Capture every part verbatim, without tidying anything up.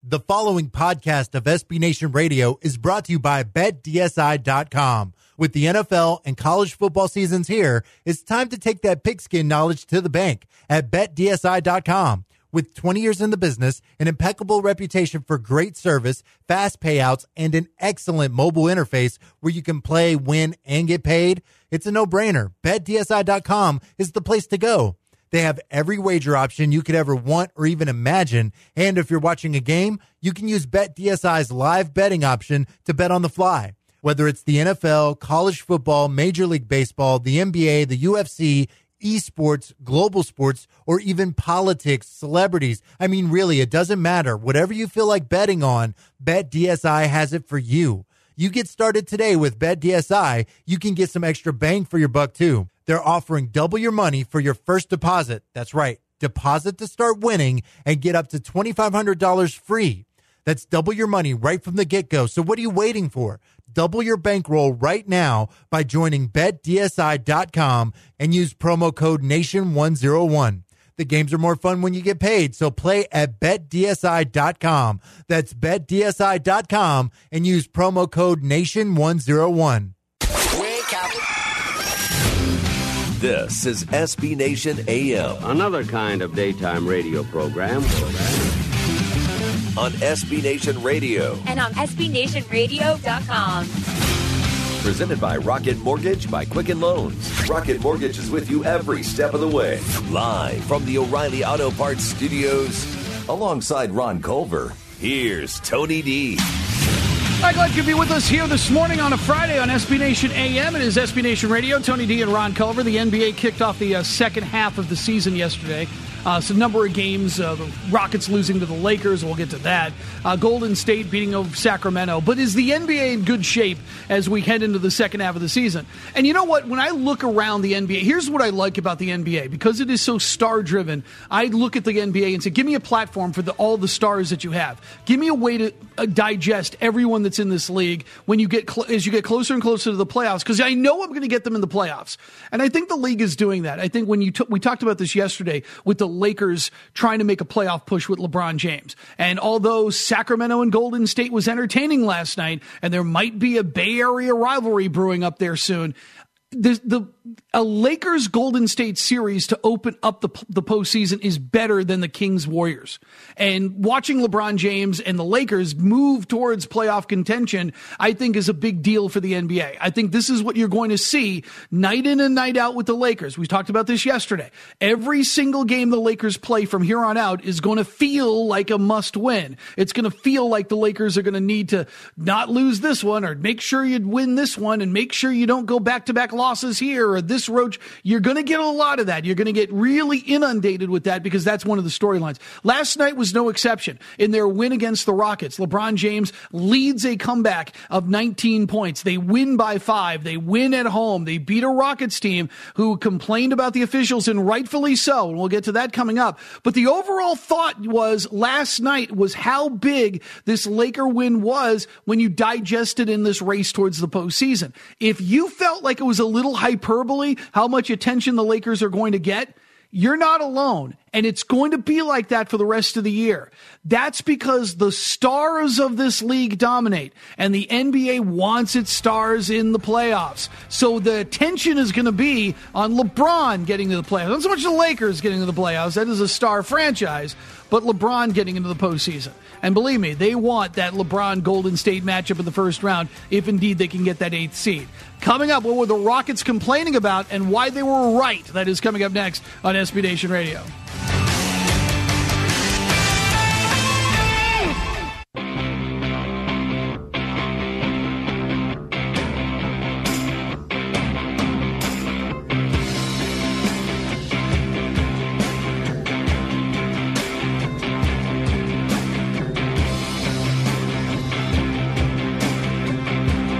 The following podcast of S B Nation Radio is brought to you by Bet D S I dot com. With the N F L and college football seasons here, it's time to take that pigskin knowledge to the bank at Bet D S I dot com. With twenty years in the business, an impeccable reputation for great service, fast payouts, and an excellent mobile interface where you can play, win, and get paid, it's a no-brainer. Bet D S I dot com is the place to go. They have every wager option you could ever want or even imagine. And if you're watching a game, you can use BetDSI's live betting option to bet on the fly. Whether it's the N F L, college football, Major League Baseball, the N B A, the U F C, esports, global sports, or even politics, celebrities. I mean, really, it doesn't matter. Whatever you feel like betting on, BetDSI has it for you. You get started today with BetDSI, you can get some extra bang for your buck too. They're offering double your money for your first deposit. That's right. Deposit to start winning and get up to twenty-five hundred dollars free. That's double your money right from the get-go. So what are you waiting for? Double your bankroll right now by joining Bet D S I dot com and use promo code Nation one oh one. The games are more fun when you get paid, so play at Bet D S I dot com. That's Bet D S I dot com and use promo code Nation one oh one. Wake up. This is S B Nation A M. Another kind of daytime radio program. On S B Nation Radio. And on S B Nation Radio dot com. Presented by Rocket Mortgage by Quicken Loans. Rocket Mortgage is with you every step of the way. Live from the O'Reilly Auto Parts Studios. Alongside Ron Culver, here's Tony D. I'm glad you could be with us here this morning on a Friday on S B Nation A M. It is S B Nation Radio. Tony D and Ron Culver. The N B A kicked off the uh, second half of the season yesterday. Uh, so a number of games, uh, the Rockets losing to the Lakers, we'll get to that. Uh, Golden State beating over Sacramento. But is the N B A in good shape as we head into the second half of the season? And you know what? When I look around the N B A, here's what I like about the N B A. Because it is so star-driven, I look at the N B A and say, give me a platform for the, all the stars that you have. Give me a way to uh, digest everyone that's in this league when you get cl- as you get closer and closer to the playoffs, because I know I'm going to get them in the playoffs. And I think the league is doing that. I think when you t- we talked about this yesterday with the Lakers trying to make a playoff push with LeBron James. And although Sacramento and Golden State was entertaining last night, and there might be a Bay Area rivalry brewing up there soon, the, the a Lakers Golden State series to open up the the postseason is better than the Kings Warriors. And watching LeBron James and the Lakers move towards playoff contention, I think, is a big deal for the N B A. I think this is what you're going to see night in and night out with the Lakers. We talked about this yesterday. Every single game the Lakers play from here on out is going to feel like a must win. It's going to feel like the Lakers are going to need to not lose this one, or make sure you win this one, and make sure you don't go back-to-back losses here or this roach. You're going to get a lot of that. You're going to get really inundated with that, because that's one of the storylines. Last night was no exception. In their win against the Rockets, LeBron James leads a comeback of nineteen points. They win by five. They win at home. They beat a Rockets team who complained about the officials, and rightfully so. And we'll get to that coming up. But the overall thought was last night was how big this Laker win was when you digested in this race towards the postseason. If you felt like it was a little hyperbole how much attention the Lakers are going to get, you're not alone. And it's going to be like that for the rest of the year. That's because the stars of this league dominate, and the N B A wants its stars in the playoffs. So the attention is going to be on LeBron getting to the playoffs. Not so much the Lakers getting to the playoffs. That is a star franchise. But LeBron getting into the postseason. And believe me, they want that LeBron-Golden State matchup in the first round, if indeed they can get that eighth seed. Coming up, what were the Rockets complaining about and why they were right? That is coming up next on S B Nation Radio.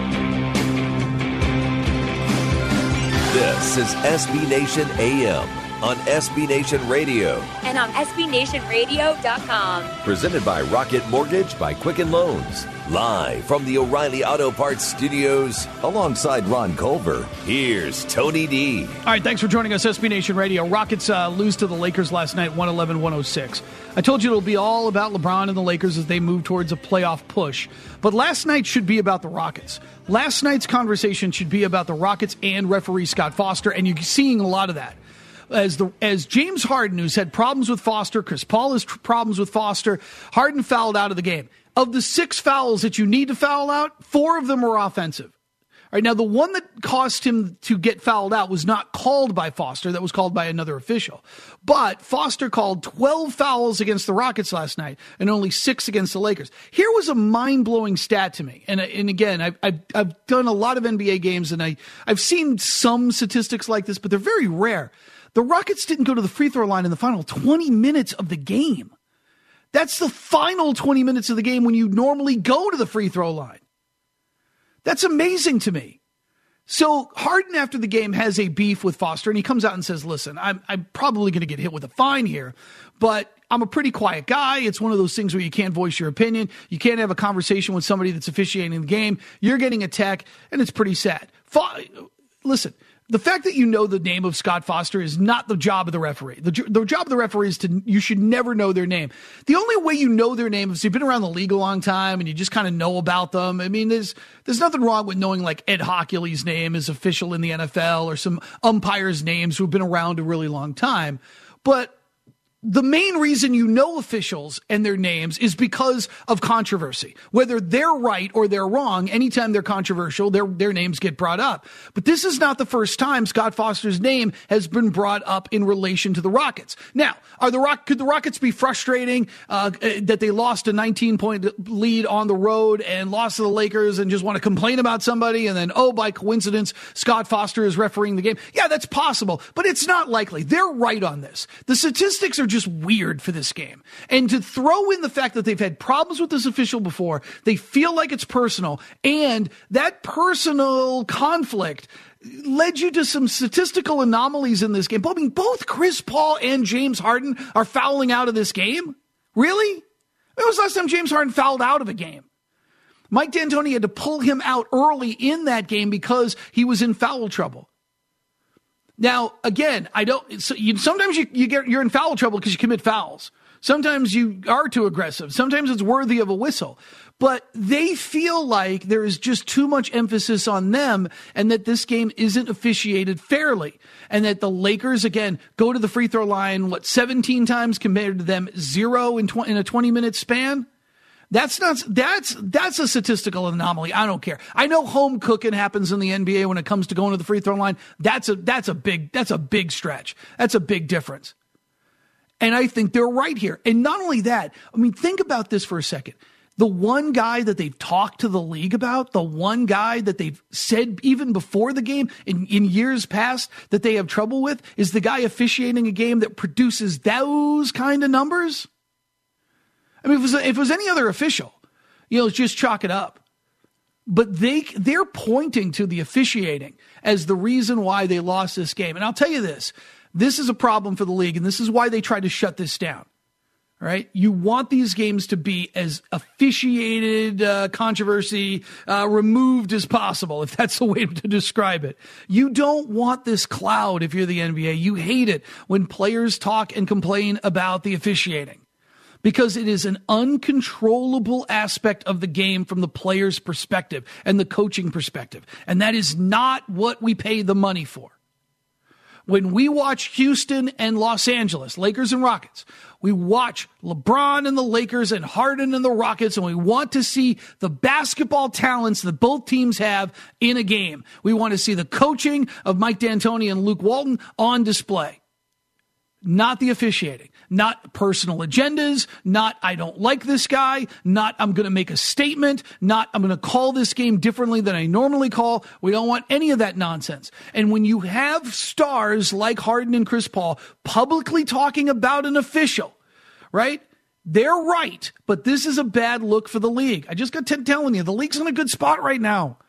This is S B Nation A M on S B Nation Radio. And on S B Nation Radio dot com. Presented by Rocket Mortgage by Quicken Loans. Live from the O'Reilly Auto Parts Studios, alongside Ron Culver, here's Tony D. All right, thanks for joining us, S B Nation Radio. Rockets uh, lose to the Lakers last night, one eleven to one oh six. I told you it'll be all about LeBron and the Lakers as they move towards a playoff push. But last night should be about the Rockets. Last night's conversation should be about the Rockets and referee Scott Foster, and you're seeing a lot of that. As the as James Harden, who's had problems with Foster, Chris Paul has tr- problems with Foster, Harden fouled out of the game. Of the six fouls that you need to foul out, four of them were offensive. All right, now, the one that caused him to get fouled out was not called by Foster. That was called by another official. But Foster called twelve fouls against the Rockets last night and only six against the Lakers. Here was a mind-blowing stat to me. And, and again, I've, I've, I've done a lot of N B A games, and I, I've seen some statistics like this, but they're very rare. The Rockets didn't go to the free throw line in the final twenty minutes of the game. That's the final twenty minutes of the game when you normally go to the free throw line. That's amazing to me. So Harden, after the game, has a beef with Foster, and he comes out and says, listen, I'm, I'm probably going to get hit with a fine here, but I'm a pretty quiet guy. It's one of those things where you can't voice your opinion. You can't have a conversation with somebody that's officiating the game. You're getting a tech, and it's pretty sad. Fo- listen. The fact that you know the name of Scott Foster is not the job of the referee. The, the job of the referee is to, you should never know their name. The only way you know their name is you've been around the league a long time and you just kind of know about them. I mean, there's, there's nothing wrong with knowing like Ed Hockley's name is official in the N F L or some umpires' names who've been around a really long time. But the main reason you know officials and their names is because of controversy. Whether they're right or they're wrong, anytime they're controversial, their their names get brought up. But this is not the first time Scott Foster's name has been brought up in relation to the Rockets. Now, are the Rock could the Rockets be frustrating uh, that they lost a nineteen-point lead on the road and lost to the Lakers and just want to complain about somebody and then, oh, by coincidence, Scott Foster is refereeing the game? Yeah, that's possible, but it's not likely. They're right on this. The statistics are just weird for this game. And to throw in the fact that they've had problems with this official before, they feel like it's personal, and that personal conflict led you to some statistical anomalies in this game. I mean, both Chris Paul and James Harden are fouling out of this game? Really? When was the last time James Harden fouled out of a game? Mike D'Antoni had to pull him out early in that game because he was in foul trouble. Now, again, I don't. So you, sometimes you, you get you're in foul trouble because you commit fouls. Sometimes you are too aggressive. Sometimes it's worthy of a whistle. But they feel like there is just too much emphasis on them, and that this game isn't officiated fairly, and that the Lakers again go to the free throw line what seventeen times compared to them zero in tw- in a twenty minute span. That's not, that's, that's a statistical anomaly. I don't care. I know home cooking happens in the N B A when it comes to going to the free throw line. That's a, that's a big, that's a big stretch. That's a big difference. And I think they're right here. And not only that, I mean, think about this for a second. The one guy that they've talked to the league about, the one guy that they've said even before the game in, in years past that they have trouble with is the guy officiating a game that produces those kind of numbers. I mean, if it was, if it was any other official, you know, just chalk it up. But they, they're pointing to the officiating as the reason why they lost this game. And I'll tell you this, this is a problem for the league, and this is why they tried to shut this down. All right? You want these games to be as officiated, uh, controversy, uh, removed as possible, if that's the way to describe it. You don't want this cloud if you're the N B A. You hate it when players talk and complain about the officiating, because it is an uncontrollable aspect of the game from the player's perspective and the coaching perspective. And that is not what we pay the money for. When we watch Houston and Los Angeles, Lakers and Rockets, we watch LeBron and the Lakers and Harden and the Rockets, and we want to see the basketball talents that both teams have in a game. We want to see the coaching of Mike D'Antoni and Luke Walton on display. Not the officiating, not personal agendas, not I don't like this guy, not I'm going to make a statement, not I'm going to call this game differently than I normally call. We don't want any of that nonsense. And when you have stars like Harden and Chris Paul publicly talking about an official, right? They're right, but this is a bad look for the league. I just got t- telling you, the league's in a good spot right now.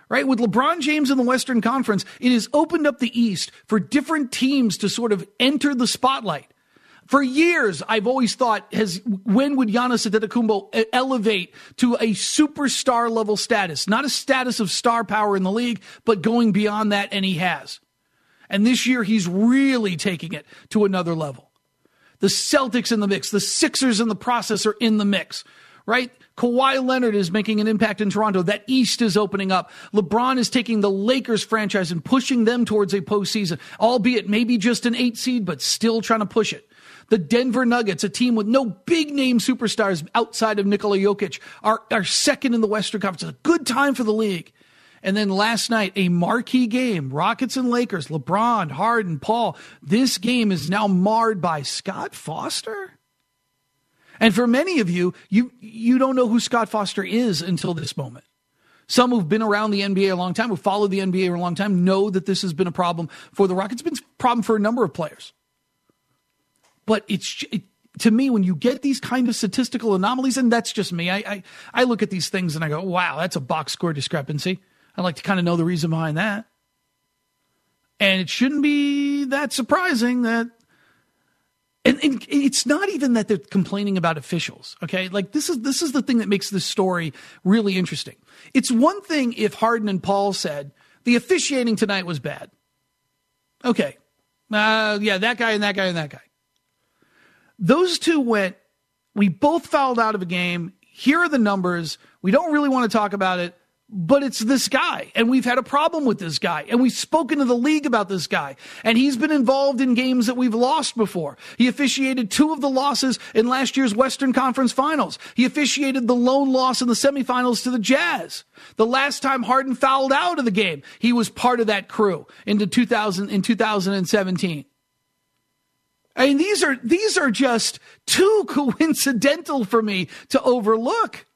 right? With LeBron James in the Western Conference, it has opened up the East for different teams to sort of enter the spotlight. For years, I've always thought, has when would Giannis Antetokounmpo elevate to a superstar level status? Not a status of star power in the league, but going beyond that, and he has. And this year, he's really taking it to another level. The Celtics in the mix. The Sixers in the process are in the mix, right? Kawhi Leonard is making an impact in Toronto. That East is opening up. LeBron is taking the Lakers franchise and pushing them towards a postseason, albeit maybe just an eight seed, but still trying to push it. The Denver Nuggets, a team with no big-name superstars outside of Nikola Jokic, are, are second in the Western Conference. It's a good time for the league. And then last night, a marquee game, Rockets and Lakers, LeBron, Harden, Paul. This game is now marred by Scott Foster. And for many of you, you, you don't know who Scott Foster is until this moment. Some who've been around the N B A a long time, who followed the N B A a long time, know that this has been a problem for the Rockets. It's been a problem for a number of players. But it's it, to me, when you get these kind of statistical anomalies, and that's just me, I, I I look at these things and I go, wow, that's a box score discrepancy. I like to kind of know the reason behind that. And it shouldn't be that surprising that, and, and it's not even that they're complaining about officials, okay? Like this is this is the thing that makes this story really interesting. It's one thing if Harden and Paul said, the officiating tonight was bad. Okay, uh, yeah, that guy and that guy and that guy. Those two went, we both fouled out of a game. Here are the numbers. We don't really want to talk about it, but it's this guy. And we've had a problem with this guy. And we've spoken to the league about this guy. And he's been involved in games that we've lost before. He officiated two of the losses in last year's Western Conference Finals. He officiated the lone loss in the semifinals to the Jazz. The last time Harden fouled out of the game, he was part of that crew into two thousand, in two thousand seventeen. I mean, these are these are just too coincidental for me to overlook.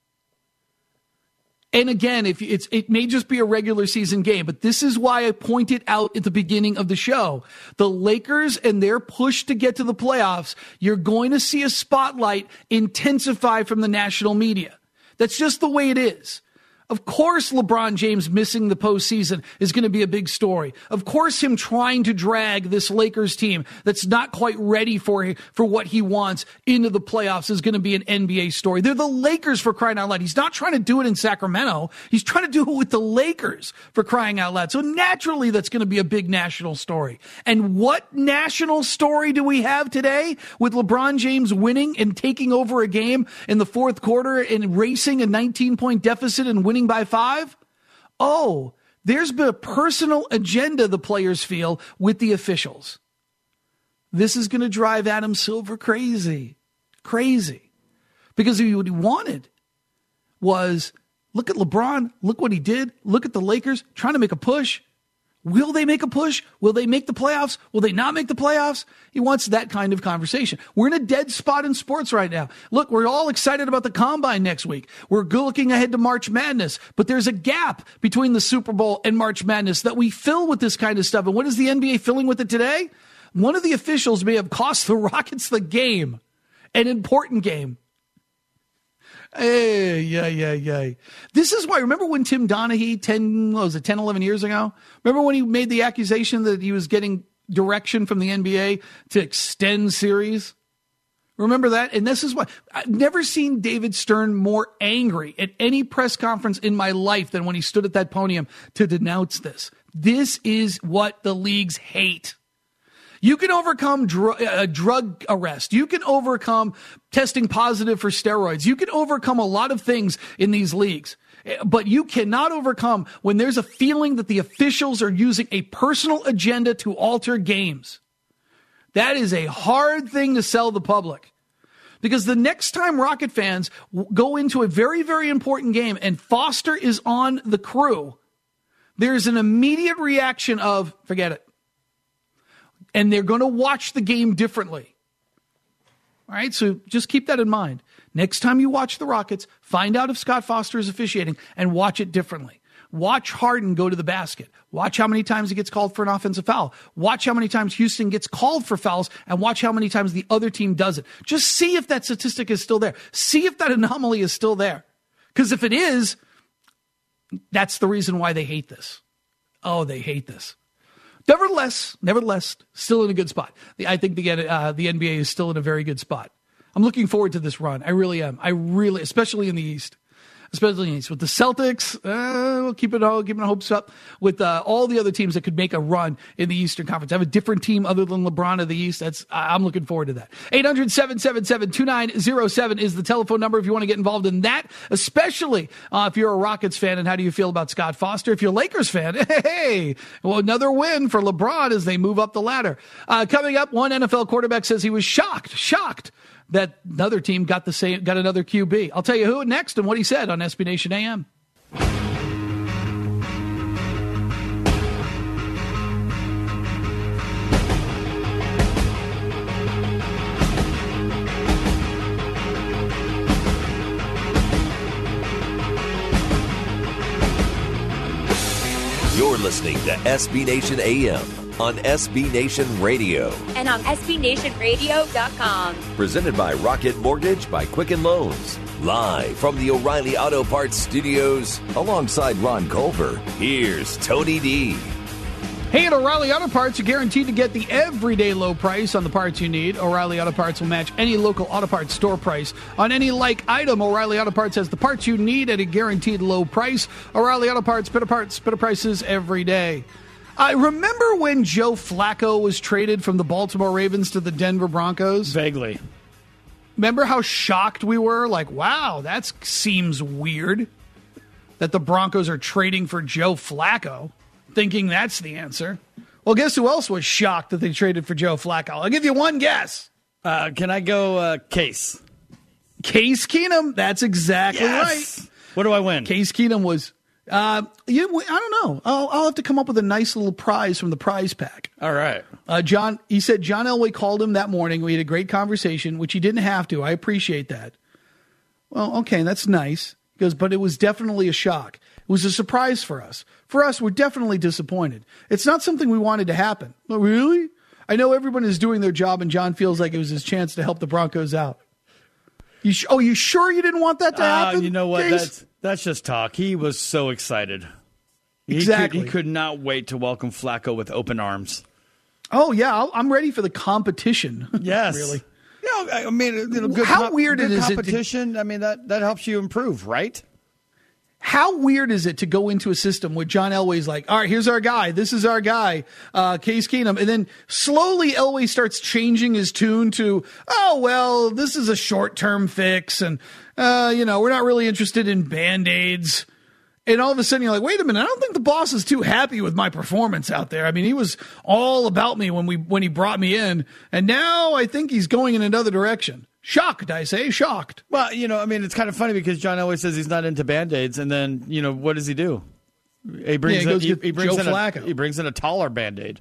And again, if it's it may just be a regular season game, but this is why I pointed out at the beginning of the show. The Lakers and their push to get to the playoffs, you're going to see a spotlight intensify from the national media. That's just the way it is. Of course, LeBron James missing the postseason is going to be a big story. Of course, him trying to drag this Lakers team that's not quite ready for, for what he wants into the playoffs is going to be an N B A story. They're the Lakers, for crying out loud. He's not trying to do it in Sacramento. He's trying to do it with the Lakers, for crying out loud. So naturally, that's going to be a big national story. And what national story do we have today with LeBron James winning and taking over a game in the fourth quarter and racing a nineteen-point deficit and winning by five? Oh, there's been a personal agenda the players feel with the officials. This is going to drive Adam Silver crazy, crazy. Because what he wanted was, look at LeBron, look what he did, look at the Lakers trying to make a push. Will they make a push? Will they make the playoffs? Will they not make the playoffs? He wants that kind of conversation. We're in a dead spot in sports right now. Look, we're all excited about the Combine next week. We're looking ahead to March Madness, but there's a gap between the Super Bowl and March Madness that we fill with this kind of stuff. And what is the N B A filling with it today? One of the officials may have cost the Rockets the game, an important game. Hey, yeah, yeah, yeah. This is why, remember when Tim Donaghy, ten, what was it, ten, eleven years ago? Remember when he made the accusation that he was getting direction from the N B A to extend series? Remember that? And this is why I've never seen David Stern more angry at any press conference in my life than when he stood at that podium to denounce this. This is what the leagues hate. You can overcome dr- a drug arrest. You can overcome testing positive for steroids. You can overcome a lot of things in these leagues. But you cannot overcome when there's a feeling that the officials are using a personal agenda to alter games. That is a hard thing to sell the public. Because the next time Rocket fans go into a very, very important game and Foster is on the crew, there's an immediate reaction of, forget it. And they're going to watch the game differently. All right, so just keep that in mind. Next time you watch the Rockets, find out if Scott Foster is officiating and watch it differently. Watch Harden go to the basket. Watch how many times he gets called for an offensive foul. Watch how many times Houston gets called for fouls, and watch how many times the other team does it. Just see if that statistic is still there. See if that anomaly is still there. Because if it is, That's the reason why they hate this. Oh, they hate this. Nevertheless, nevertheless, still in a good spot. The, I think the uh, the N B A is still in a very good spot. I'm looking forward to this run. I really am. I really, especially in the East. Especially in the East. With the Celtics, uh, we'll keep it all, keeping hopes up. With uh, all the other teams that could make a run in the Eastern Conference. I have a different team other than LeBron of the East. That's I'm looking forward to that. eight hundred, seven seven seven, two nine zero seven is the telephone number if you want to get involved in that, especially uh, if you're a Rockets fan. And how do you feel about Scott Foster? If you're a Lakers fan, hey, well, another win for LeBron as they move up the ladder. Uh, coming up, one N F L quarterback says he was shocked, shocked that another team got the same, got another Q B. I'll tell you who next and what he said on S B Nation A M. You're listening to S B Nation A M on S B Nation Radio. And on S B Nation Radio dot com. Presented by Rocket Mortgage by Quicken Loans. Live from the O'Reilly Auto Parts Studios alongside Ron Culver. Here's Tony D. Hey, at O'Reilly Auto Parts, you're guaranteed to get the everyday low price on the parts you need. O'Reilly Auto Parts will match any local auto parts store price on any like item. O'Reilly Auto Parts has the parts you need at a guaranteed low price. O'Reilly Auto Parts, better parts, better prices every day. I remember when Joe Flacco was traded from the Baltimore Ravens to the Denver Broncos. Vaguely. Remember how shocked we were? Like, wow, that seems weird that the Broncos are trading for Joe Flacco, thinking that's the answer. Well, guess who else was shocked that they traded for Joe Flacco? I'll give you one guess. Uh, can I go uh, Case? Case Keenum. That's exactly yes! right. What do I win? Case Keenum was... Uh, you, I don't know. I'll, I'll have to come up with a nice little prize from the prize pack. All right. Uh, John, he said John Elway called him that morning. We had a great conversation, which he didn't have to. I appreciate that. Well, okay, that's nice. He goes, but it was definitely a shock. It was a surprise for us. For us, we're definitely disappointed. It's not something we wanted to happen. Oh, really? I know everyone is doing their job, and John feels like it was his chance to help the Broncos out. You sh- oh, you sure you didn't want that to happen? Uh, you know what? Case? That's that's just talk. He was so excited. He Exactly. Could, he could not wait to welcome Flacco with open arms. Oh, yeah. I'll, I'm ready for the competition. Yes. Really. You know, I mean, you know, good How comp- weird good is it to- competition. I mean, that, that helps you improve, right? How weird is it to go into a system where John Elway's like, all right, here's our guy. This is our guy, uh, Case Keenum. And then slowly Elway starts changing his tune to, oh, well, this is a short-term fix. And, uh, you know, we're not really interested in Band-Aids. And all of a sudden you're like, wait a minute, I don't think the boss is too happy with my performance out there. I mean, he was all about me when we when he brought me in. And now I think he's going in another direction. Shocked, I say, shocked. Well, you know, I mean, it's kind of funny because John always says he's not into Band-Aids, and then, you know, what does he do? He brings, Yeah, he goes in, he, get he brings Joe in Flacco. a, he brings in a taller Band-Aid.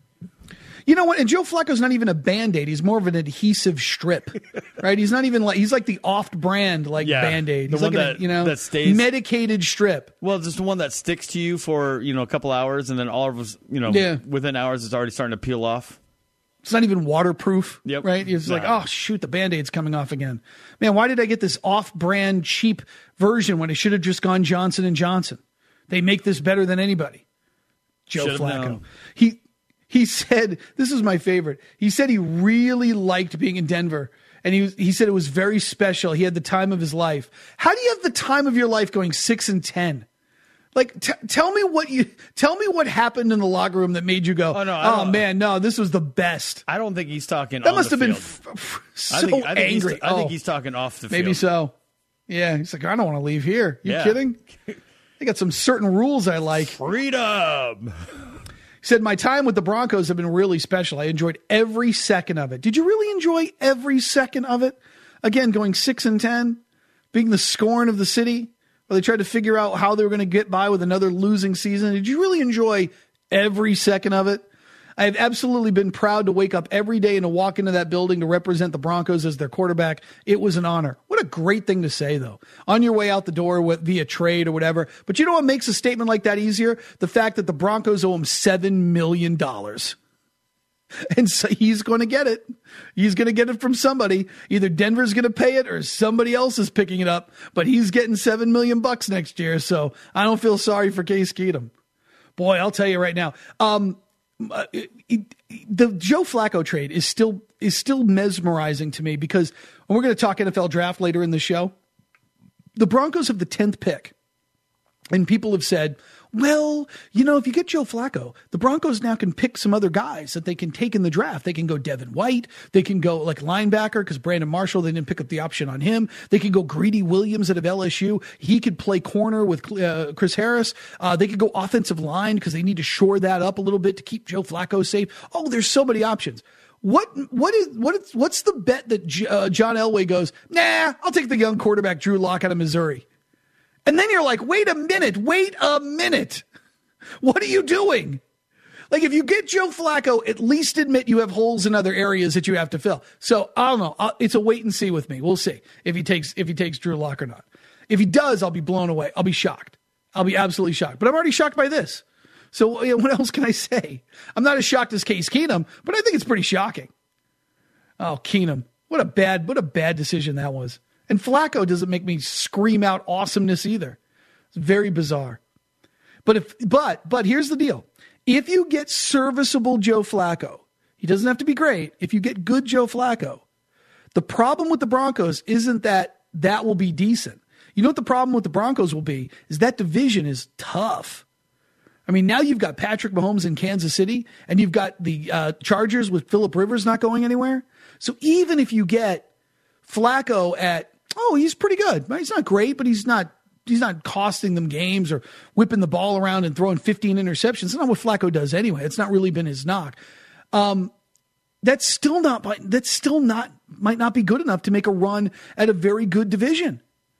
You know what? And Joe Flacco's not even a Band-Aid. He's more of an adhesive strip, right? He's not even like, he's like the oft-brand like Yeah, Band-Aid. the He's one like that- a, you know, that stays- medicated strip. Well, just the one that sticks to you for, you know, a couple hours, and then all of us, you know, Yeah. within hours it's already starting to peel off. It's not even waterproof, Yep. right? It's like, No. oh, shoot, the Band-Aid's coming off again. Man, why did I get this off-brand cheap version when it should have just gone Johnson and Johnson? They make this better than anybody. Joe Should've Flacco. known. He he said, this is my favorite. He said he really liked being in Denver. And he was, he said it was very special. He had the time of his life. How do you have the time of your life going six and ten? Like, t- tell me what you tell me what happened in the locker room that made you go, Oh, no, I oh don't- man, no, this was the best. I don't think he's talking That on must the have been field. f- f- so I think, I think angry. He's, I think Oh, he's talking off the maybe field. so. Yeah, he's like, I don't want to leave here. You Yeah. kidding? They got some certain rules I like. Freedom. He said, my time with the Broncos have been really special. I enjoyed every second of it. Did you really enjoy every second of it? Again, going six and ten, being the scorn of the city, where they tried to figure out how they were going to get by with another losing season. Did you really enjoy every second of it? I have absolutely been proud to wake up every day and to walk into that building to represent the Broncos as their quarterback. It was an honor. What a great thing to say, though, on your way out the door with, via trade or whatever. But you know what makes a statement like that easier? The fact that the Broncos owe him seven million dollars. And so he's going to get it. He's going to get it from somebody. Either Denver's going to pay it or somebody else is picking it up. But he's getting seven million bucks next year. So I don't feel sorry for Case Keenum. Boy, I'll tell you right now. Um, uh, it, it, the Joe Flacco trade is still is still mesmerizing to me because and we're going to talk N F L draft later in the show. The Broncos have the tenth pick, and people have said, well, you know, if you get Joe Flacco, the Broncos now can pick some other guys that they can take in the draft. They can go Devin White. They can go like linebacker because Brandon Marshall, they didn't pick up the option on him. They could go Greedy Williams out of L S U. He could play corner with uh, Chris Harris. Uh, they could go offensive line because they need to shore that up a little bit to keep Joe Flacco safe. Oh, there's so many options. What what is what is what's the bet that J- uh, John Elway goes, nah, I'll take the young quarterback Drew Lock out of Missouri. And then you're like, wait a minute, wait a minute. What are you doing? Like, if you get Joe Flacco, at least admit you have holes in other areas that you have to fill. So I don't know. It's a wait and see with me. We'll see if he takes if he takes Drew Lock or not. If he does, I'll be blown away. I'll be shocked. I'll be absolutely shocked. But I'm already shocked by this. So you know, what else can I say? I'm not as shocked as Case Keenum, but I think it's pretty shocking. Oh, Keenum. What a bad, what a bad decision that was. And Flacco doesn't make me scream out awesomeness either. It's very bizarre. But if but but here's the deal. If you get serviceable Joe Flacco, he doesn't have to be great. If you get good Joe Flacco, the problem with the Broncos isn't that that will be decent. You know what the problem with the Broncos will be is that division is tough. I mean, now you've got Patrick Mahomes in Kansas City, and you've got the uh, Chargers with Phillip Rivers not going anywhere. So even if you get Flacco at oh, he's pretty good. He's not great, but he's not he's not costing them games or whipping the ball around and throwing fifteen interceptions. That's not what Flacco does anyway. It's not really been his knock. Um, that's still not that's still not might not be good enough to make a run at a very good division.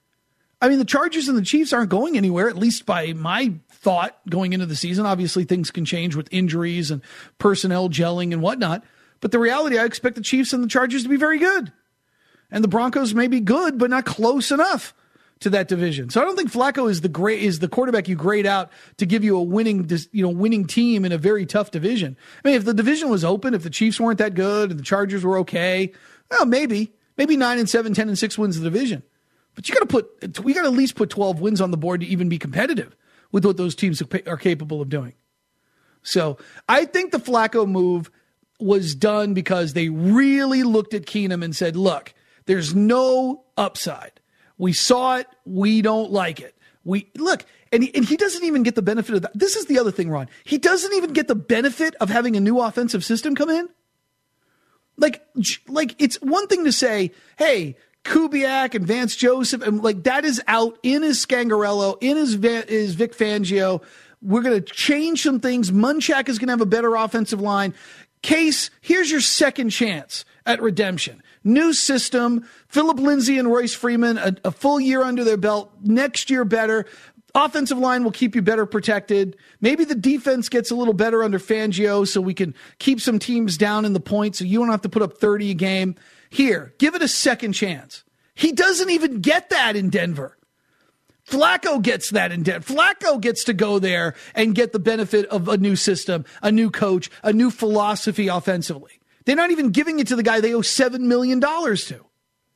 I mean, the Chargers and the Chiefs aren't going anywhere, at least by my thought going into the season. Obviously, things can change with injuries and personnel gelling and whatnot. But the reality, I expect the Chiefs and the Chargers to be very good. And the Broncos may be good, but not close enough to that division. So I don't think Flacco is the great is the quarterback you grade out to give you a winning, you know, winning team in a very tough division. I mean, if the division was open, if the Chiefs weren't that good and the Chargers were okay, well, maybe, maybe nine and seven, ten and six wins the division. But you got to put, we got to at least put twelve wins on the board to even be competitive with what those teams are capable of doing. So I think the Flacco move was done because they really looked at Keenum and said, look, there's no upside. We saw it. We don't like it. We look, and he, and he doesn't even get the benefit of that. This is the other thing, Ron. He doesn't even get the benefit of having a new offensive system come in. Like, like it's one thing to say, hey, Kubiak and Vance Joseph, and like that is out in his Scangarello, in his, his Vic Fangio. We're going to change some things. Munchak is going to have a better offensive line. Case, here's your second chance at redemption. New system, Philip Lindsay and Royce Freeman, a, a full year under their belt. Next year better. Offensive line will keep you better protected. Maybe the defense gets a little better under Fangio so we can keep some teams down in the points so you don't have to put up thirty a game. Here, give it a second chance. He doesn't even get that in Denver. Flacco gets that in Denver. Flacco gets to go there and get the benefit of a new system, a new coach, a new philosophy offensively. They're not even giving it to the guy they owe seven million dollars to.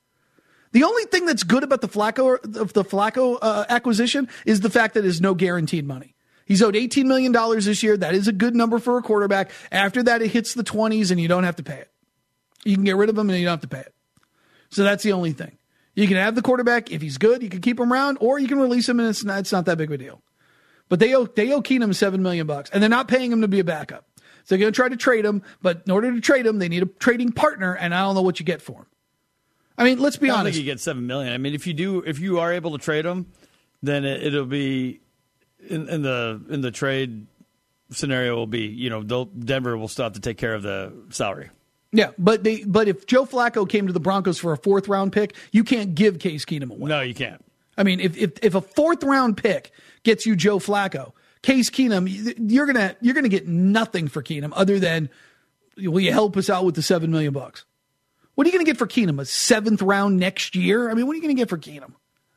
The only thing that's good about the Flacco the Flacco uh, acquisition is the fact that there's no guaranteed money. He's owed eighteen million dollars this year. That is a good number for a quarterback. After that, it hits the twenties and you don't have to pay it. You can get rid of him and you don't have to pay it. So that's the only thing. You can have the quarterback. If he's good, you can keep him around, or you can release him and it's not, it's not that big of a deal. But they owe, they owe Keenum seven million dollars bucks, and they're not paying him to be a backup. So they're going to try to trade him, but in order to trade him, they need a trading partner, and I don't know what you get for him. I mean, let's be I don't honest. think you get seven million. I mean, if you do, if you are able to trade him, then it, it'll be in, in the in the trade scenario will be, you know, they'll, Denver will still have to take care of the salary. Yeah, but they but if Joe Flacco came to the Broncos for a fourth round pick, you can't give Case Keenum away. No, you can't. I mean, if if if a fourth round pick gets you Joe Flacco, Case Keenum, you're gonna you're gonna get nothing for Keenum other than, will you help us out with the seven million bucks? What are you gonna get for Keenum? A seventh round next year? I mean, what are you gonna get for Keenum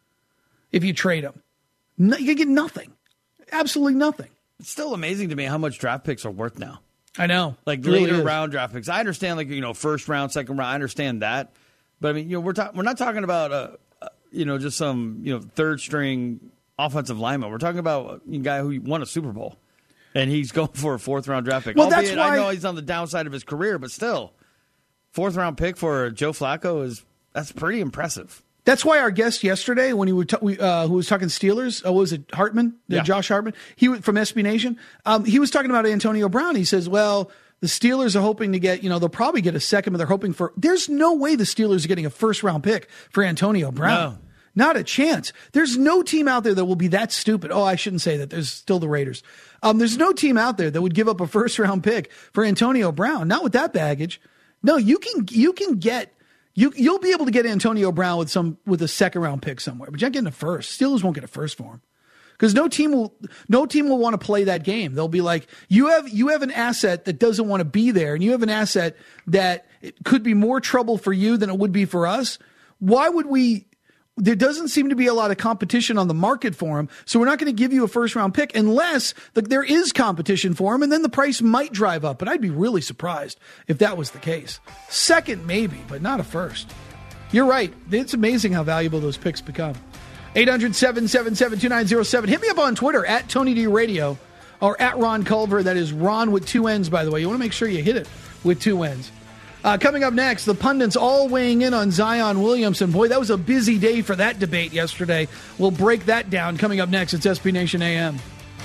if you trade him? No, you can get nothing, absolutely nothing. It's still amazing to me how much draft picks are worth now. I know. Like it really later is. round draft picks. I understand, like, you know, first round, second round. I understand that. But, I mean, you know, we're, ta- we're not talking about, uh, uh, you know, just some, you know, third string offensive lineman. We're talking about a guy who won a Super Bowl. And he's going for a fourth round draft pick. Well, Albeit, that's why I know he's on the downside of his career, but still, fourth round pick for Joe Flacco is that's pretty impressive. That's why our guest yesterday, when he would t- uh, who was talking Steelers, uh, what was it Hartman, Yeah. Josh Hartman? He was from S B Nation. Um, he was talking about Antonio Brown. He says, "Well, the Steelers are hoping to get, you know, they'll probably get a second, but they're hoping for. There's no way the Steelers are getting a first round pick for Antonio Brown. No. Not a chance. There's no team out there that will be that stupid. Oh, I shouldn't say that. There's still the Raiders. Um, there's no team out there that would give up a first round pick for Antonio Brown. Not with that baggage. No, you can you can get you you'll be able to get Antonio Brown with some with a second round pick somewhere, but you're not getting a first. Steelers won't get a first for him because no team will no team will want to play that game. They'll be like, you have you have an asset that doesn't want to be there, and you have an asset that it could be more trouble for you than it would be for us. Why would we? There doesn't seem to be a lot of competition on the market for him, so we're not going to give you a first-round pick unless the, there is competition for him, and then the price might drive up. But I'd be really surprised if that was the case. Second, maybe, but not a first. You're right. It's amazing how valuable those picks become. eight hundred, seven seven seven, two nine zero seven. Hit me up on Twitter, at Tony D Radio, or at Ron Culver. That is Ron with two N's, by the way. You want to make sure you hit it with two N's. Uh, coming up next, the pundits all weighing in on Zion Williamson. Boy, that was a busy day for that debate yesterday. We'll break that down. Coming up next, it's S B Nation A M.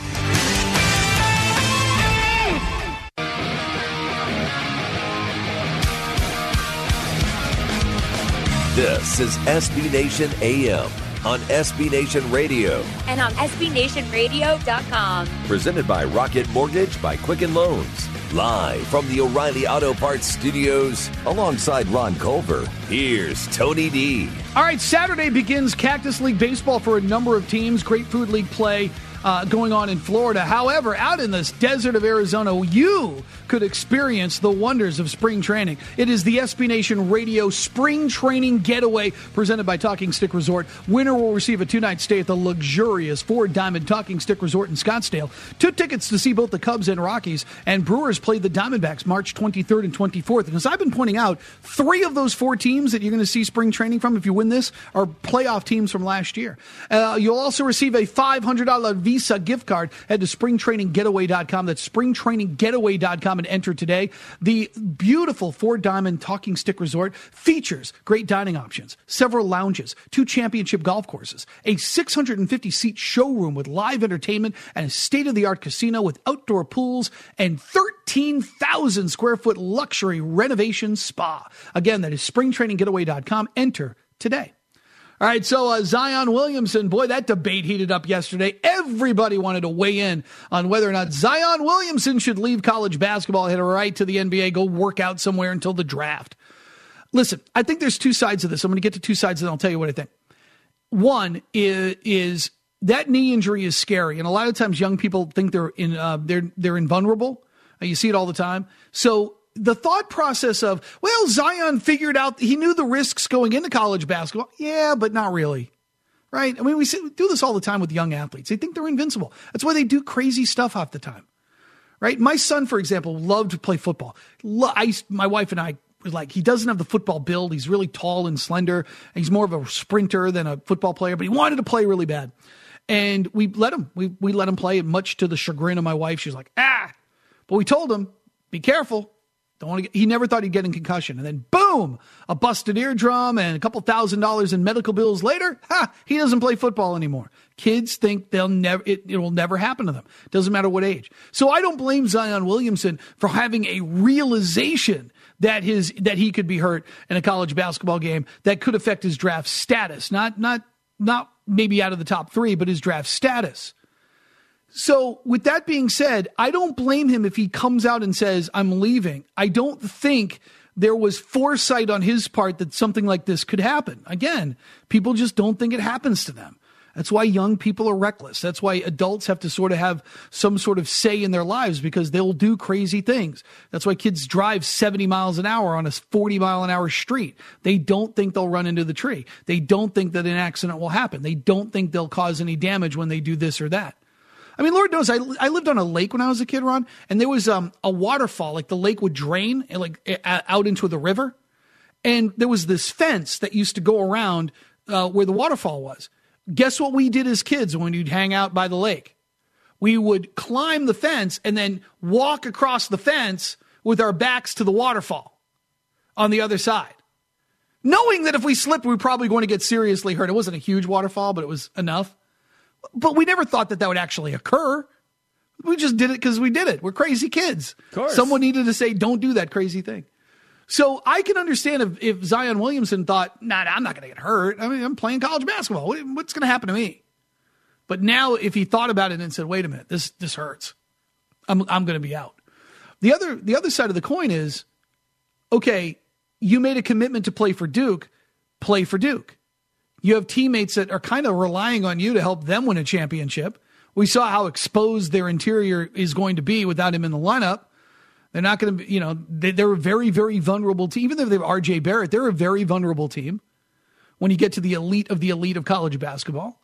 This is S B Nation A M on S B Nation Radio. And on S B Nation Radio dot com. Presented by Rocket Mortgage by Quicken Loans. Live from the O'Reilly Auto Parts Studios, alongside Ron Culver, here's Tony D. All right, Saturday begins Cactus League Baseball for a number of teams. Great Food League play uh, going on in Florida. However, out in this desert of Arizona, you could experience the wonders of spring training. It is the S B Nation Radio Spring Training Getaway presented by Talking Stick Resort. Winner will receive a two-night stay at the luxurious Four Diamond Talking Stick Resort in Scottsdale. Two tickets to see both the Cubs and Rockies, and Brewers play the Diamondbacks March twenty-third and twenty-fourth. And as I've been pointing out, three of those four teams that you're going to see spring training from, if you win this, are playoff teams from last year. Uh, you'll also receive a five hundred dollars Visa gift card. Head to spring training getaway dot com. That's spring training getaway dot com and enter today. The beautiful Four Diamond Talking Stick Resort features great dining options, several lounges, two championship golf courses, a six hundred fifty seat showroom with live entertainment, and a state-of-the-art casino with outdoor pools and thirteen thousand square foot luxury renovation spa. Again, that is spring training getaway dot com. Enter today. All right, so uh, Zion Williamson, boy, that debate heated up yesterday. Everybody wanted to weigh in on whether or not Zion Williamson should leave college basketball, hit a right to the N B A, go work out somewhere until the draft. Listen, I think there's two sides of this. I'm going to get to two sides, and I'll tell you what I think. One is, is that knee injury is scary, and a lot of times young people think they're in uh, they're they're invulnerable. Uh, you see it all the time. So the thought process of, well, Zion figured out, he knew the risks going into college basketball. Yeah, but not really. Right? I mean, we do this all the time with young athletes. They think they're invincible. That's why they do crazy stuff half the time. Right? My son, for example, loved to play football. I, my wife and I were like, he doesn't have the football build. He's really tall and slender. And he's more of a sprinter than a football player, but he wanted to play really bad. And we let him. We, we let him play, much to the chagrin of my wife. She's like, ah. But we told him, be careful. Don't want to get, he never thought he'd get a concussion. And then, boom, a busted eardrum and a couple thousand dollars in medical bills later, ha, he doesn't play football anymore. Kids think they'll never, it, it will never happen to them. Doesn't matter what age. So I don't blame Zion Williamson for having a realization that his, that he could be hurt in a college basketball game that could affect his draft status. Not, not, not maybe out of the top three, but his draft status. So with that being said, I don't blame him if he comes out and says, I'm leaving. I don't think there was foresight on his part that something like this could happen. Again, people just don't think it happens to them. That's why young people are reckless. That's why adults have to sort of have some sort of say in their lives, because they'll do crazy things. That's why kids drive seventy miles an hour on a forty mile an hour street. They don't think they'll run into the tree. They don't think that an accident will happen. They don't think they'll cause any damage when they do this or that. I mean, Lord knows, I, I lived on a lake when I was a kid, Ron, and there was um, a waterfall, like the lake would drain and like uh, out into the river. And there was this fence that used to go around uh, where the waterfall was. Guess what we did as kids when you'd hang out by the lake? We would climb the fence and then walk across the fence with our backs to the waterfall on the other side, knowing that if we slipped, we were probably going to get seriously hurt. It wasn't a huge waterfall, but it was enough. But we never thought that that would actually occur. We just did it because we did it. We're crazy kids. Of course. Someone needed to say, don't do that crazy thing. So I can understand if, if Zion Williamson thought, nah, nah I'm not going to get hurt. I mean, I'm playing college basketball. What, what's going to happen to me? But now if he thought about it and said, wait a minute, this this hurts. I'm I'm going to be out. The other the other side of the coin is, okay, you made a commitment to play for Duke, play for Duke. You have teammates that are kind of relying on you to help them win a championship. We saw how exposed their interior is going to be without him in the lineup. They're not going to be, you know, they, they're a very, very vulnerable team. Even though they have R J Barrett, they're a very vulnerable team when you get to the elite of the elite of college basketball.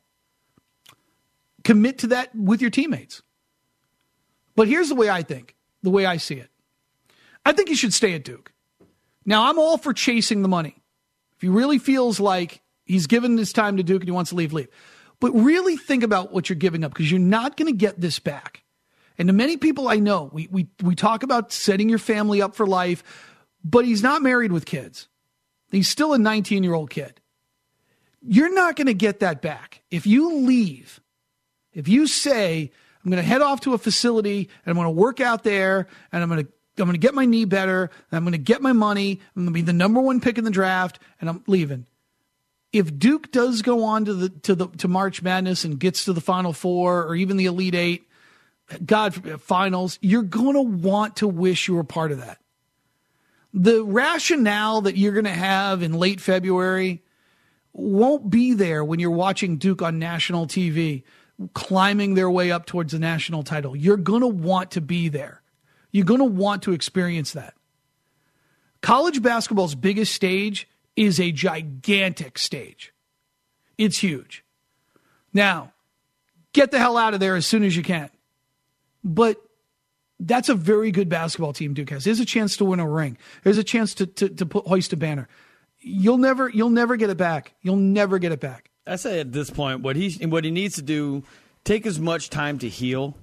Commit to that with your teammates. But here's the way I think, the way I see it. I think you should stay at Duke. Now, I'm all for chasing the money. If he really feels like he's given his time to Duke and he wants to leave, leave. But really think about what you're giving up because you're not going to get this back. And to many people I know, we, we, we talk about setting your family up for life, but he's not married with kids. He's still a nineteen-year-old kid. You're not going to get that back. If you leave, if you say, I'm going to head off to a facility and I'm going to work out there and I'm going to I'm going to get my knee better and I'm going to get my money. I'm going to be the number one pick in the draft and I'm leaving. If Duke does go on to the to the to March Madness and gets to the Final Four or even the Elite Eight, God forbid, finals, you're going to want to wish you were part of that. The rationale that you're going to have in late February won't be there when you're watching Duke on national T V, climbing their way up towards the national title. You're going to want to be there. You're going to want to experience that. College basketball's biggest stage is a gigantic stage. It's huge. Now, get the hell out of there as soon as you can. But that's a very good basketball team Duke has. There's a chance to win a ring. There's a chance to to, to put, hoist a banner. You'll never you'll never get it back. You'll never get it back. I say at this point, what he what he needs to do, take as much time to heal,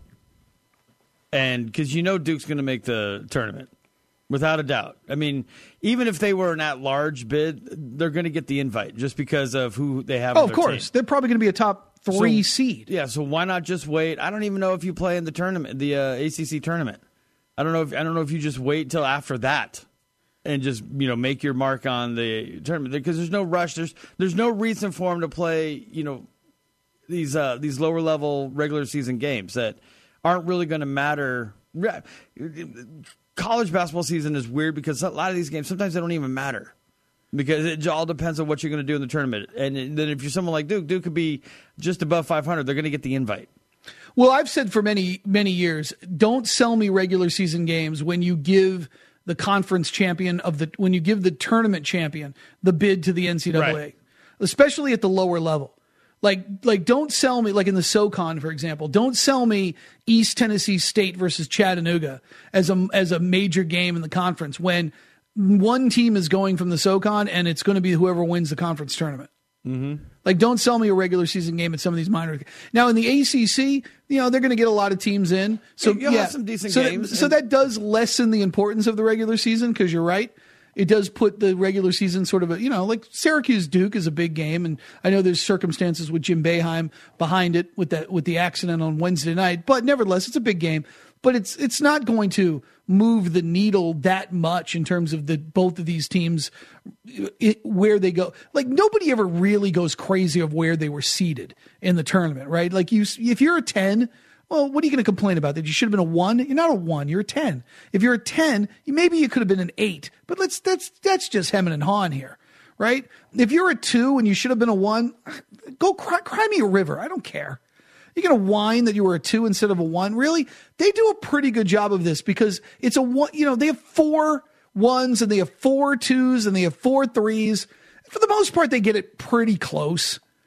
and because you know Duke's going to make the tournament, without a doubt. I mean, even if they were an at-large bid, they're going to get the invite just because of who they have. Oh, on their of course, team. They're probably going to be a top three so, seed. Yeah, so why not just wait? I don't even know if you play in the tournament, the uh, A C C tournament. I don't know if I don't know if you just wait till after that. And just, you know, make your mark on the tournament because there's no rush. There's there's no reason for him to play, you know, these uh, these lower level regular season games that aren't really going to matter. College basketball season is weird because a lot of these games sometimes they don't even matter because it all depends on what you're going to do in the tournament. And then if you're someone like Duke, Duke could be just above five hundred. They're going to get the invite. Well, I've said for many many years, don't sell me regular season games when you give the conference champion of the, when you give the tournament champion the bid to the N C double A, right. Especially at the lower level. Like, like don't sell me, like in the SoCon, for example, don't sell me East Tennessee State versus Chattanooga as a, as a major game in the conference when one team is going from the SoCon and it's going to be whoever wins the conference tournament. Mm-hmm. Like, don't sell me a regular season game at some of these minor. Now, in the A C C, you know, they're going to get a lot of teams in. So, You'll yeah, have some decent so games. That, so that does lessen the importance of the regular season because you're right. It does put the regular season sort of a, you know, like Syracuse Duke is a big game. And I know there's circumstances with Jim Boeheim behind it with that, with the accident on Wednesday night. But nevertheless, it's a big game. But it's it's not going to move the needle that much in terms of the both of these teams, it, where they go. Like, nobody ever really goes crazy of where they were seated in the tournament, right? Like, you, if you're a ten, well, what are you going to complain about? That you should have been a one? You're not a one. You're a ten. If you're a ten, maybe you could have been an eight. But let's that's that's just hemming and hawing here, right? If you're a two and you should have been a one, go cry, cry me a river. I don't care. You're going to whine that you were a two instead of a one? Really? They do a pretty good job of this because it's a one, you know, they have four ones and they have four twos and they have four threes. For the most part, they get it pretty close,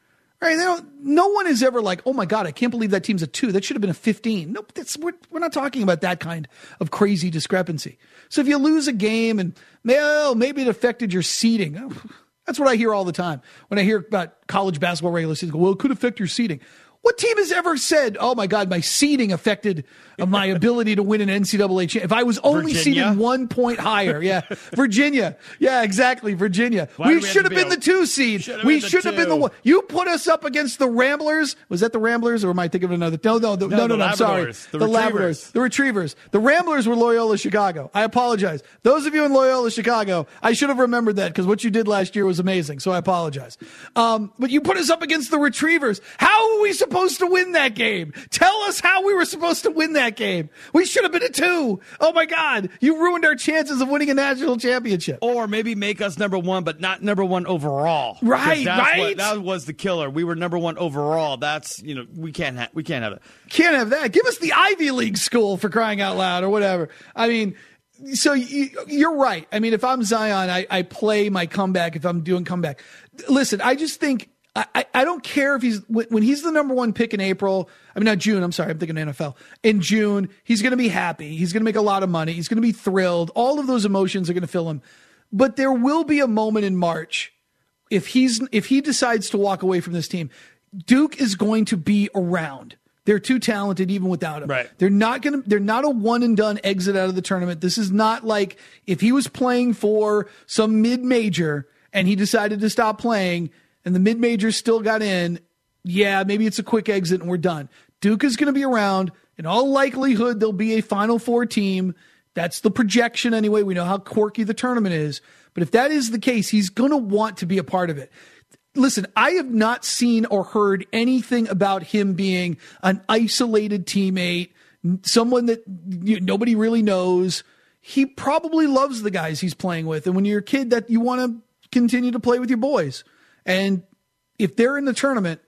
Right? They don't. No one is ever like, oh my God, I can't believe that team's a two. That should have been a fifteen. Nope, that's we're, we're not talking about that kind of crazy discrepancy. So if you lose a game and well, maybe it affected your seeding. Oh, that's what I hear all the time when I hear about college basketball regular season. Well, it could affect your seeding. What team has ever said, oh my God, my seeding affected my ability to win an N C double A championship? If I was only Virginia? seeded one point higher. Yeah. Virginia. Yeah, exactly. Virginia. Why we do we should have have to been be the two seed. Should have We been the should have been the two. one. You put us up against the Ramblers. Was that the Ramblers or am I thinking of another? No, no, the, no, No, no, the no, I'm sorry. Labradors. The The Retrievers. Labradors. The Retrievers. The Ramblers were Loyola Chicago. I apologize. Those of you in Loyola Chicago, I should have remembered that because what you did last year was amazing. So I apologize. Um, but you put us up against the Retrievers. How were we supposed to win that game? Tell us how we were supposed to win that game. We should have been a two. Oh my God. You ruined our chances of winning a national championship. Or maybe make us number one, but not number one overall. Right, 'Cause that's right. What, that was the killer. We were number one overall. That's, you know, we can't ha- we can't have it. Can't have that. Give us the Ivy League school for crying out loud or whatever. I mean, so you, you're right. I mean, if I'm Zion, I, I play my comeback if I'm doing comeback. Listen, I just think I, I, I don't care if he's when, when he's the number one pick in April. I mean, not June. I'm sorry. I'm thinking N F L. In June, he's going to be happy. He's going to make a lot of money. He's going to be thrilled. All of those emotions are going to fill him. But there will be a moment in March if he's if he decides to walk away from this team. Duke is going to be around. They're too talented even without him. Right. They're not going to, they're not a one and done exit out of the tournament. This is not like if he was playing for some mid major and he decided to stop playing and the mid major still got in. Yeah, maybe it's a quick exit and we're done. Duke is going to be around. In all likelihood, there'll be a Final Four team. That's the projection anyway. We know how quirky the tournament is. But if that is the case, he's going to want to be a part of it. Listen, I have not seen or heard anything about him being an isolated teammate, someone that you, nobody really knows. He probably loves the guys he's playing with. And when you're a kid, that you want to continue to play with your boys. And if they're in the tournament,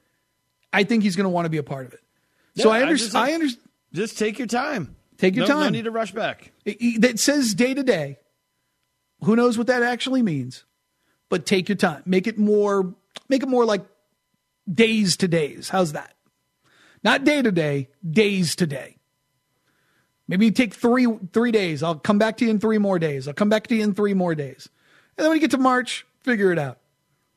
I think he's going to want to be a part of it. So Yeah, I I understand. just- I understand. Just take your time. Take your no, time. No need to rush back. It, it it says day to day. Who knows what that actually means? But take your time. Make it more. Make it more like days to days. How's that? Not day to day. Days to day. Maybe you take three three days. I'll come back to you in three more days. I'll come back to you in three more days. And then when you get to March, figure it out.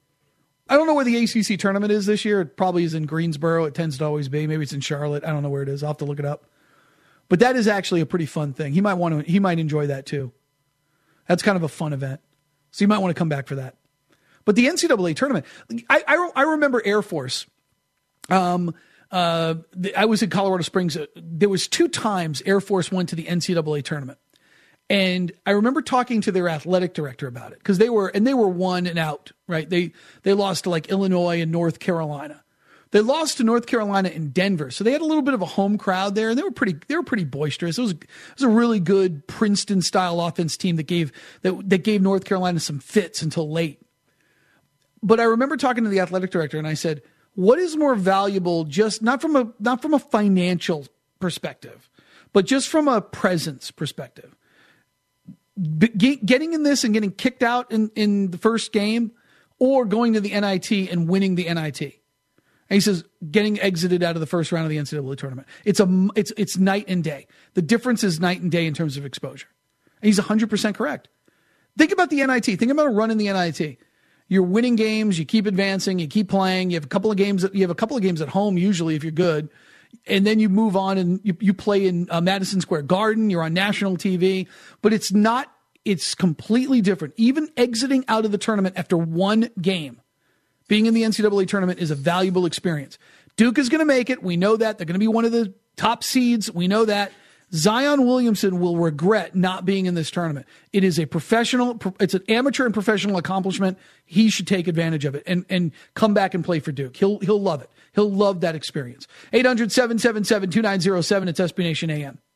I don't know where the A C C tournament is this year. It probably is in Greensboro. It tends to always be. Maybe it's in Charlotte. I don't know where it is. I'll have to look it up. But that is actually a pretty fun thing. He might want to. He might enjoy that too. That's kind of a fun event. So you might want to come back for that. But the N C double A tournament, I I, I remember Air Force. Um, uh, the, I was in Colorado Springs. Uh, there was two times Air Force went to the N C double A tournament. And I remember talking to their athletic director about it because they were, and they were one and out, right? They, they lost to like Illinois and North Carolina. They lost to North Carolina and Denver. So they had a little bit of a home crowd there and they were pretty, they were pretty boisterous. It was, it was a really good Princeton style offense team that gave, that, that gave North Carolina some fits until late. But I remember talking to the athletic director and I said, what is more valuable, just not from a, not from a financial perspective, but just from a presence perspective? Getting in this and getting kicked out in, in the first game or going to the N I T and winning the N I T. And he says, getting exited out of the first round of the N C double A tournament. It's a, it's, it's night and day. The difference is night and day in terms of exposure. And he's one hundred percent correct. Think about the N I T. Think about a run in the N I T. You're winning games. You keep advancing. You keep playing. You have a couple of games. You have a couple of games at home, usually, if you're good. And then you move on and you, you play in uh, Madison Square Garden. You're on national T V. But it's not, it's completely different. Even exiting out of the tournament after one game, being in the N C double A tournament is a valuable experience. Duke is going to make it. We know that. They're going to be one of the top seeds. We know that. Zion Williamson will regret not being in this tournament. It is a professional, it's an amateur and professional accomplishment. He should take advantage of it and, and come back and play for Duke. He'll, he'll love it. He'll love that experience. eight hundred, seven seven seven, two nine zero seven. It's S B Nation A M.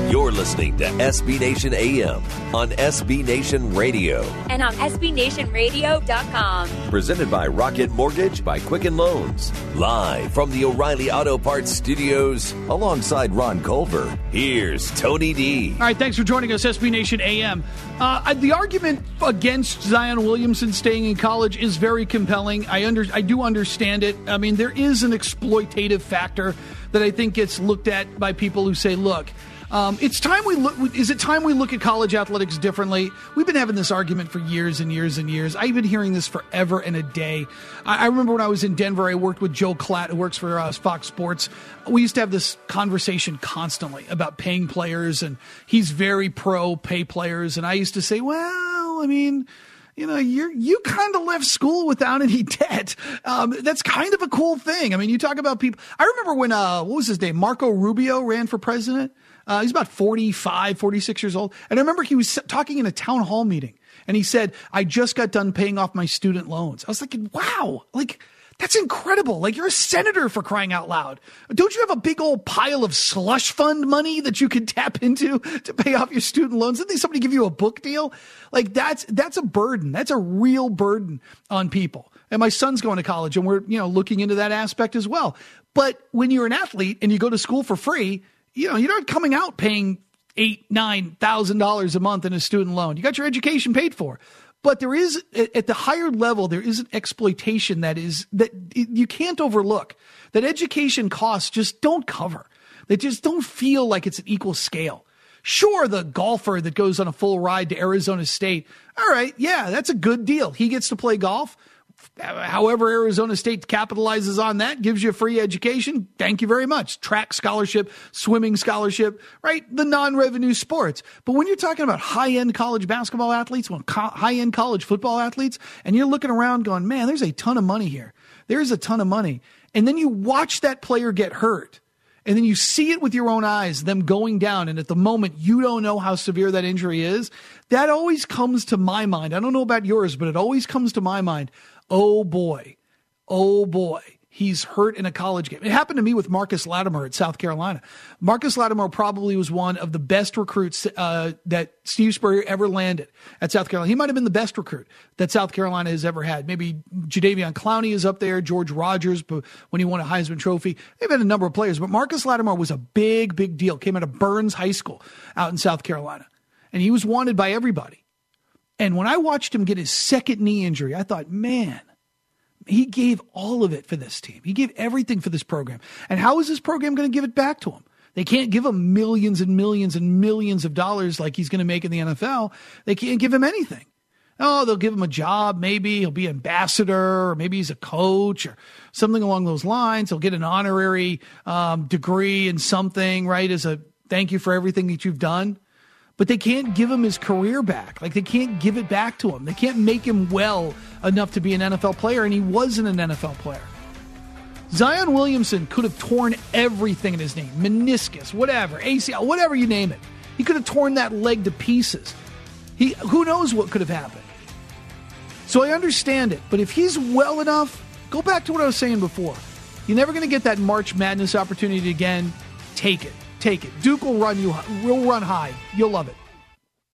You're listening to S B Nation A M on S B Nation Radio. And on S B Nation Radio dot com. Presented by Rocket Mortgage by Quicken Loans. Live from the O'Reilly Auto Parts Studios alongside Ron Culver. Here's Tony D. All right, thanks for joining us, S B Nation A M. Uh, the argument against Zion Williamson staying in college is very compelling. I under, I do understand it. I mean, there is an exploitative factor that I think gets looked at by people who say, look, Um, it's time we look. Is it time we look at college athletics differently? We've been having this argument for years and years and years. I've been hearing this forever and a day. I, I remember when I was in Denver, I worked with Joe Klatt, who works for uh, Fox Sports. We used to have this conversation constantly about paying players, and he's very pro pay players. And I used to say, well, I mean, you know, you you kind of left school without any debt. Um, that's kind of a cool thing. I mean, you talk about people. I remember when, uh, what was his name? Marco Rubio ran for president. Uh, he's about forty-five, forty-six years old. And I remember he was talking in a town hall meeting, and he said, I just got done paying off my student loans. I was thinking, wow, like, that's incredible. Like, you're a senator, for crying out loud. Don't you have a big old pile of slush fund money that you could tap into to pay off your student loans? Didn't somebody give you a book deal? Like, that's that's a burden. That's a real burden on people. And my son's going to college, and we're, you know, looking into that aspect as well. But when you're an athlete and you go to school for free, you know, you're not coming out paying eight, nine thousand dollars a month in a student loan. You got your education paid for. But there is, at the higher level, there is an exploitation that is that you can't overlook. That education costs just don't cover. They just don't feel like it's an equal scale. Sure, the golfer that goes on a full ride to Arizona State, all right, yeah, that's a good deal. He gets to play golf. However Arizona State capitalizes on that, gives you a free education, thank you very much. Track scholarship, swimming scholarship, right? The non-revenue sports. But when you're talking about high-end college basketball athletes, well, co- high-end college football athletes, and you're looking around going, man, there's a ton of money here. There's a ton of money. And then you watch that player get hurt, and then you see it with your own eyes, them going down, and at the moment you don't know how severe that injury is. That always comes to my mind. I don't know about yours, but it always comes to my mind. Oh boy, oh boy, he's hurt in a college game. It happened to me with Marcus Latimer at South Carolina. Marcus Latimer probably was one of the best recruits uh, that Steve Spurrier ever landed at South Carolina. He might have been the best recruit that South Carolina has ever had. Maybe Jadeveon Clowney is up there, George Rogers, but when he won a Heisman Trophy. They've had a number of players, but Marcus Latimer was a big, big deal. Came out of Burns High School out in South Carolina, and he was wanted by everybody. And when I watched him get his second knee injury, I thought, man, he gave all of it for this team. He gave everything for this program. And how is this program going to give it back to him? They can't give him millions and millions and millions of dollars like he's going to make in the N F L. They can't give him anything. Oh, they'll give him a job. Maybe he'll be ambassador, or maybe he's a coach or something along those lines. He'll get an honorary um, degree in something, right, as a thank you for everything that you've done. But they can't give him his career back. Like, they can't give it back to him. They can't make him well enough to be an N F L player, and he wasn't an N F L player. Zion Williamson could have torn everything in his knee, meniscus, whatever, A C L, whatever you name it. He could have torn that leg to pieces. He, who knows what could have happened. So I understand it, but if he's well enough, go back to what I was saying before. You're never going to get that March Madness opportunity again. Take it. Take it. Duke will run you. Will run high. You'll love it.